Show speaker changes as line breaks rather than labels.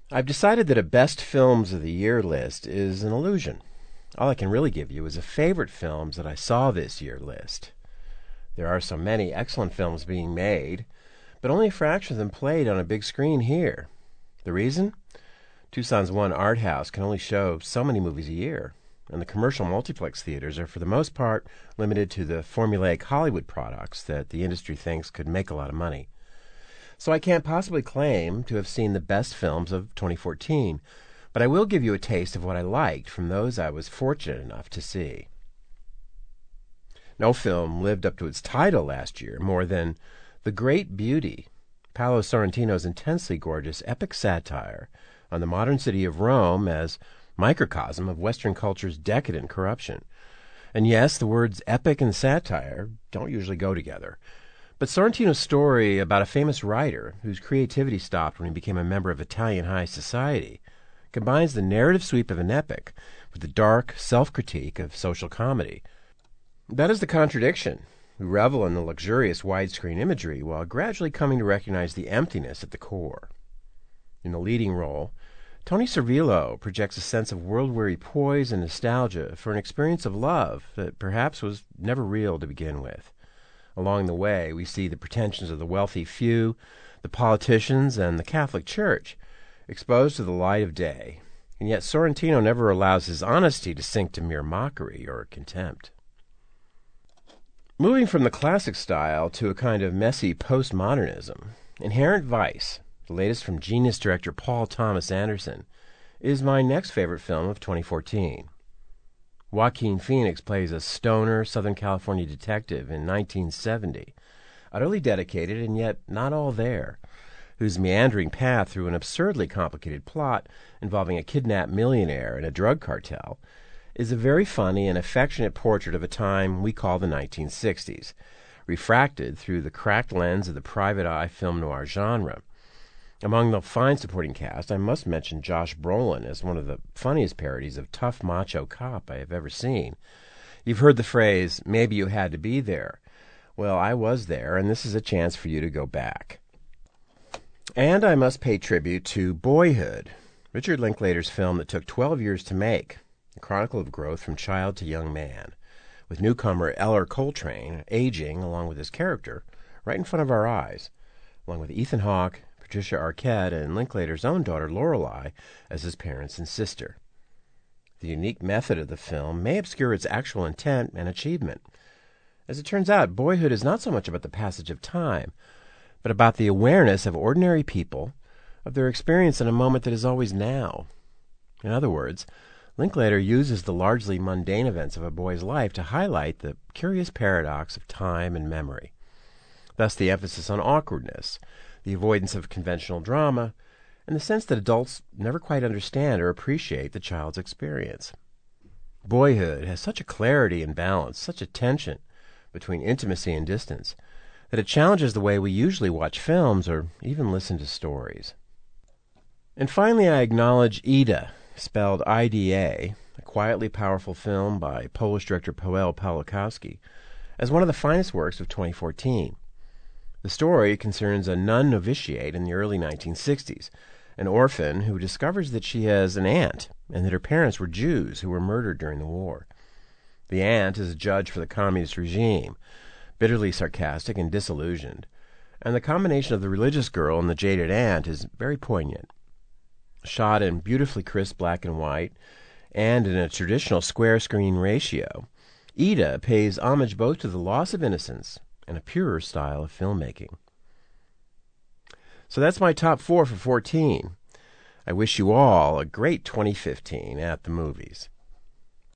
I've decided that a best films of the year list is an illusion. All I can really give you is a favorite films that I saw this year list. There are so many excellent films being made, but only a fraction of them played on a big screen here. The reason? Tucson's one art house can only show so many movies a year, and the commercial multiplex theaters are for the most part limited to the formulaic Hollywood products that the industry thinks could make a lot of money. So I can't possibly claim to have seen the best films of 2014, but I will give you a taste of what I liked from those I was fortunate enough to see. No film lived up to its title last year more than The Great Beauty, Paolo Sorrentino's intensely gorgeous epic satire on the modern city of Rome as microcosm of Western culture's decadent corruption. And yes, the words epic and satire don't usually go together. But Sorrentino's story about a famous writer whose creativity stopped when he became a member of Italian high society combines the narrative sweep of an epic with the dark self-critique of social comedy. That is the contradiction. We revel in the luxurious widescreen imagery while gradually coming to recognize the emptiness at the core. In the leading role, Tony Servillo projects a sense of world-weary poise and nostalgia for an experience of love that perhaps was never real to begin with. Along the way, we see the pretensions of the wealthy few, the politicians, and the Catholic Church exposed to the light of day, and yet Sorrentino never allows his honesty to sink to mere mockery or contempt. Moving from the classic style to a kind of messy postmodernism, Inherent Vice, the latest from genius director Paul Thomas Anderson, is my next favorite film of 2014. Joaquin Phoenix plays a stoner Southern California detective in 1970, utterly dedicated and yet not all there, whose meandering path through an absurdly complicated plot involving a kidnapped millionaire and a drug cartel is a very funny and affectionate portrait of a time we call the 1960s, refracted through the cracked lens of the private eye film noir genre. Among the fine supporting cast, I must mention Josh Brolin as one of the funniest parodies of tough macho cop I have ever seen. You've heard the phrase, maybe you had to be there. Well, I was there, and this is a chance for you to go back. And I must pay tribute to Boyhood, Richard Linklater's film that took 12 years to make, a chronicle of growth from child to young man, with newcomer Eller Coltrane aging along with his character right in front of our eyes, along with Ethan Hawke, Patricia Arquette, and Linklater's own daughter Lorelei as his parents and sister. The unique method of the film may obscure its actual intent and achievement. As it turns out, Boyhood is not so much about the passage of time, but about the awareness of ordinary people of their experience in a moment that is always now. In other words, Linklater uses the largely mundane events of a boy's life to highlight the curious paradox of time and memory. Thus the emphasis on awkwardness, the avoidance of conventional drama, and the sense that adults never quite understand or appreciate the child's experience. Boyhood has such a clarity and balance, such a tension between intimacy and distance, that it challenges the way we usually watch films or even listen to stories. And finally, I acknowledge Ida, spelled IDA, a quietly powerful film by Polish director Paweł Pawlikowski, as one of the finest works of 2014. The story concerns a nun novitiate in the early 1960s, an orphan who discovers that she has an aunt and that her parents were Jews who were murdered during the war. The aunt is a judge for the communist regime, bitterly sarcastic and disillusioned, and the combination of the religious girl and the jaded aunt is very poignant. Shot in beautifully crisp black and white, and in a traditional square screen ratio, Ida pays homage both to the loss of innocence and a purer style of filmmaking. So that's my top 4 for 14. I wish you all a great 2015 at the movies.